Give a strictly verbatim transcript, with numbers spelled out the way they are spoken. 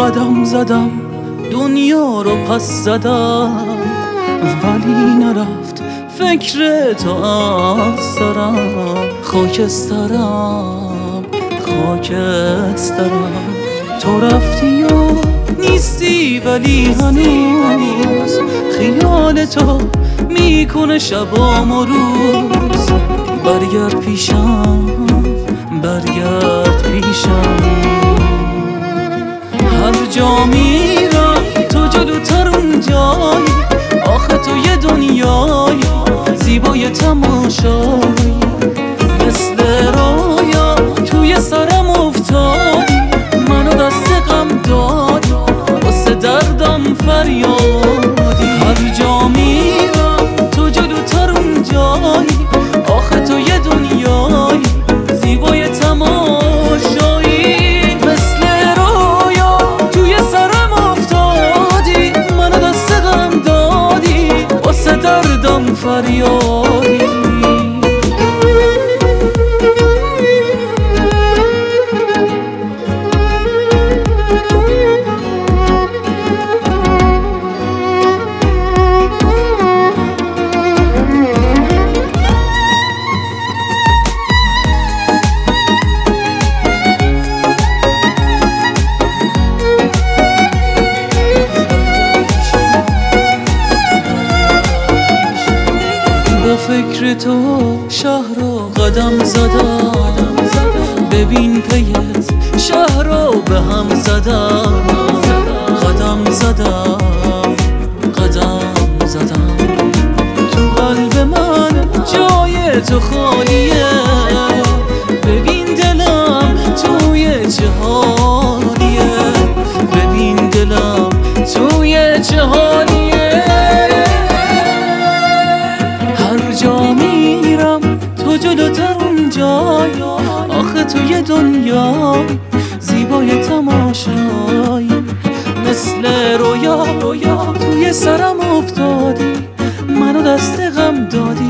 قدم زدم دنیا رو پس زدم، ولی نرفت فکر تو از سرم. خاکسترم خاکسترم تو رفتی و نیستی، ولی هنوز خیال تو میکنه شبام و روز. برگرد پیشم برگرد پیشم، هر جا میرم تو جلوتر اونجایی. آخه تو یه دنیای زیبای تماشایی، مثل رویا توی سرم افتادی. منو دست غم دادی، واسه دردم فریادی. هر جا میرم تو جلوتر اونجایی. آخه تو یه دنیای زیبای تماشایی، مثل رویا توی سرم افتادی. منو دست غم دادی، واسه دردم فریادی. با فکر تو شهر رو قدم زدم، ببین پیت شهر رو به هم زدم. قدم زدم قدم زدم، تو قلب من جای تو خالیه. ببین دلم توی چه حالیه، ببین دلم توی چه حالیه. جا میرم تو جلوتر اونجایی. آخه تو یه دنیا زیبای تماشایی، مثل رویا رویا توی سرم افتادی. منو دست غم دادی،